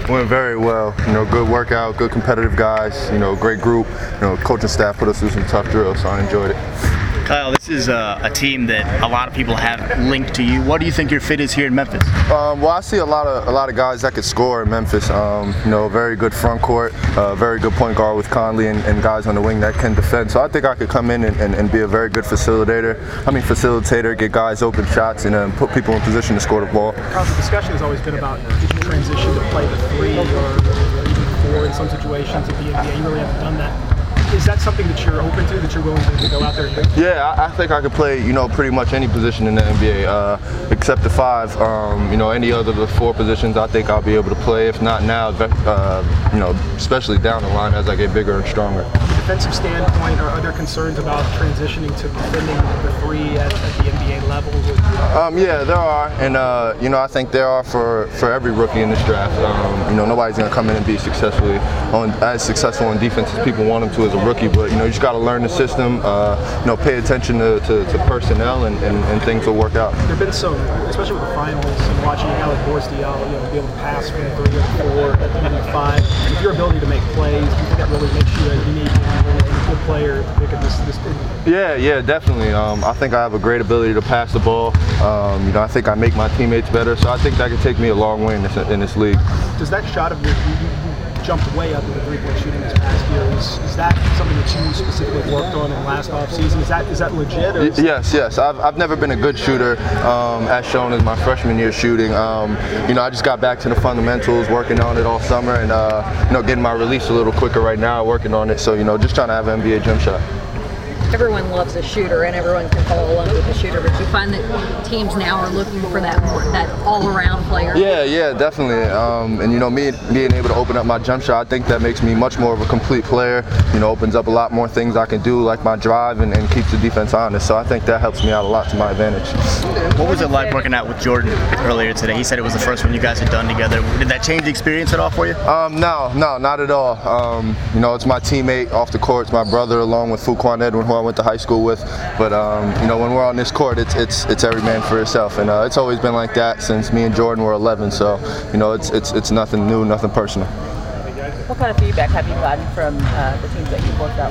Went very well. Good workout, good competitive guys. Great group. Coaching staff put us through some tough drills, so I enjoyed it. Kyle, this is a team that a lot of people have linked to you. What do you think your fit is here in Memphis? Well, I see a lot of guys that could score in Memphis. Very good front court, very good point guard with Conley, and guys on the wing that can defend. So I think I could come in and be a very good facilitator, get guys open shots, and put people in position to score the ball. Kyle, the discussion has always been about did you transition to play the three or even four in some situations at the NBA. You really haven't done that. Is that something that you're open to, that you're willing to go out there and do? Yeah, I think I could play, pretty much any position in the NBA, except the five. Any other of the four positions, I think I'll be able to play. If not now, especially down the line as I get bigger and stronger. From a defensive standpoint, are there concerns about transitioning to defending the three at the NBA level? Yeah, there are, and I think there are for every rookie in this draft. Nobody's going to come in and be as successful in defense as people want them to as a rookie, but you just got to learn the system, pay attention to personnel, and things will work out. There've been some, especially with the finals, and watching Alec Borstial, be able to pass from 3 to 4 at the end of 5. With your ability to make plays, do you think that really makes you a unique and good player to pick up this team? Yeah, definitely. I think I have a great ability to pass the ball. I think I make my teammates better, so I think that could take me a long way in this league. Does that shot of yours, you jumped way up in the three-point shooting this past year. Is that something that you specifically worked on in last offseason? Is that legit? Or Yes. I've never been a good shooter, as shown in my freshman year shooting. I just got back to the fundamentals, working on it all summer, and getting my release a little quicker right now, working on it. So just trying to have an NBA jump shot. Everyone loves a shooter and everyone can fall in love with a shooter, but you find that teams now are looking for that all-around player. Yeah, definitely. Me being able to open up my jump shot, I think that makes me much more of a complete player. Opens up a lot more things I can do, like my drive, and keeps the defense honest. So I think that helps me out a lot to my advantage. What was it like working out with Jordan earlier today? He said it was the first one you guys had done together. Did that change the experience at all for you? No, not at all. It's my teammate off the court. It's my brother, along with Fuquan Edwin, who I went to high school with. But when we're on this court, it's every man for himself, and it's always been like that since me and Jordan were 11. So it's nothing new, nothing personal. What kind of feedback have you gotten from the teams that you've worked out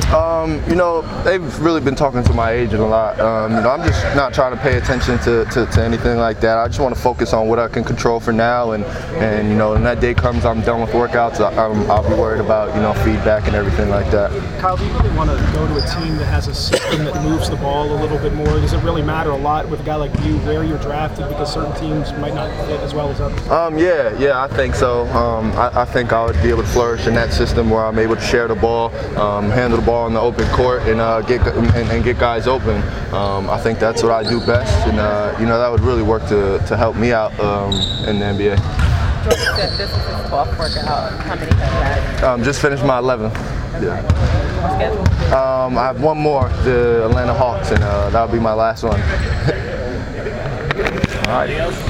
with? They've really been talking to my agent a lot. I'm just not trying to pay attention to anything like that. I just want to focus on what I can control for now, and when that day comes, I'm done with workouts. I'll be worried about feedback and everything like that. Kyle, do you really want to go to a team that has a system that moves the ball a little bit more? Does it really matter a lot with a guy like you where you're drafted, because certain teams might not fit as well as others? Yeah, I think so. I think I would be able to flourish in that system where I'm able to share the ball, handle the ball in the open court, and get guys open. I think that's what I do best, and that would really work to help me out in the NBA. Jordan said this is his 12th workout. How many have you had? Just finished my 11th. Yeah. What's scheduled? I have one more, the Atlanta Hawks, and that'll be my last one. All right.